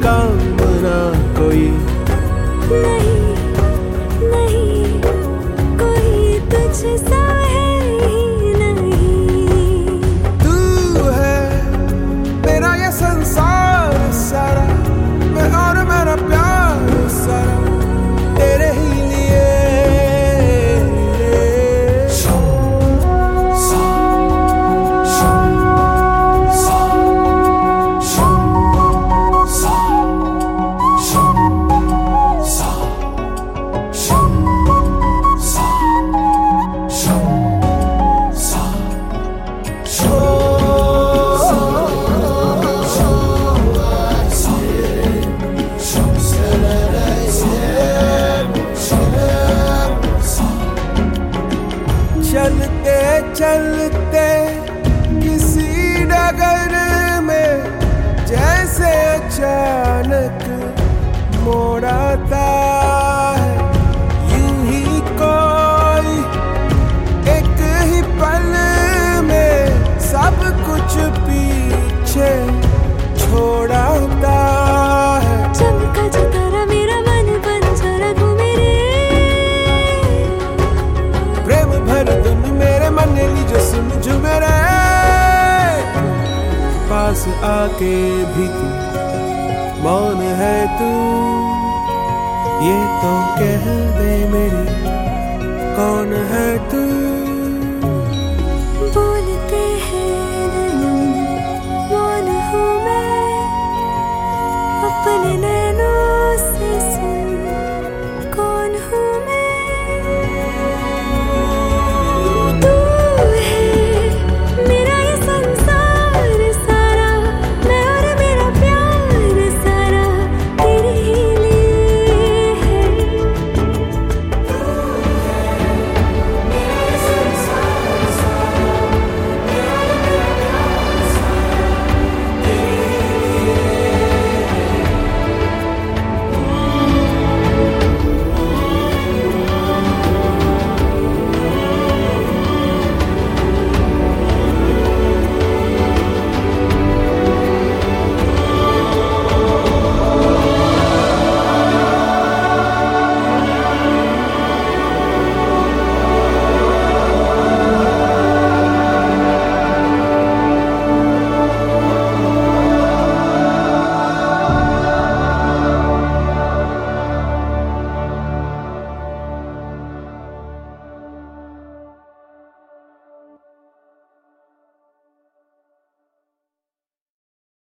काम ना कोई। नहीं नहीं कोई तुझसा है ही नहीं। तू है मेरा ये संसार सारा, मैं और मेरा प्यार सारा तेरे ही लिए। चलते चलते किसी डगर में जैसे अचानक मोड़ आता है, यूं ही कोई एक ही पल में सब कुछ पीछे छोड़ता है। चमका जो तारा मेरा मन बंजर घूमे रे। प्रेम भर धुन मेरे मन लीजो सुन झूमे रे। पास आके भी तू मौन है तू, ये तो कह दे मेरी कौन है तू।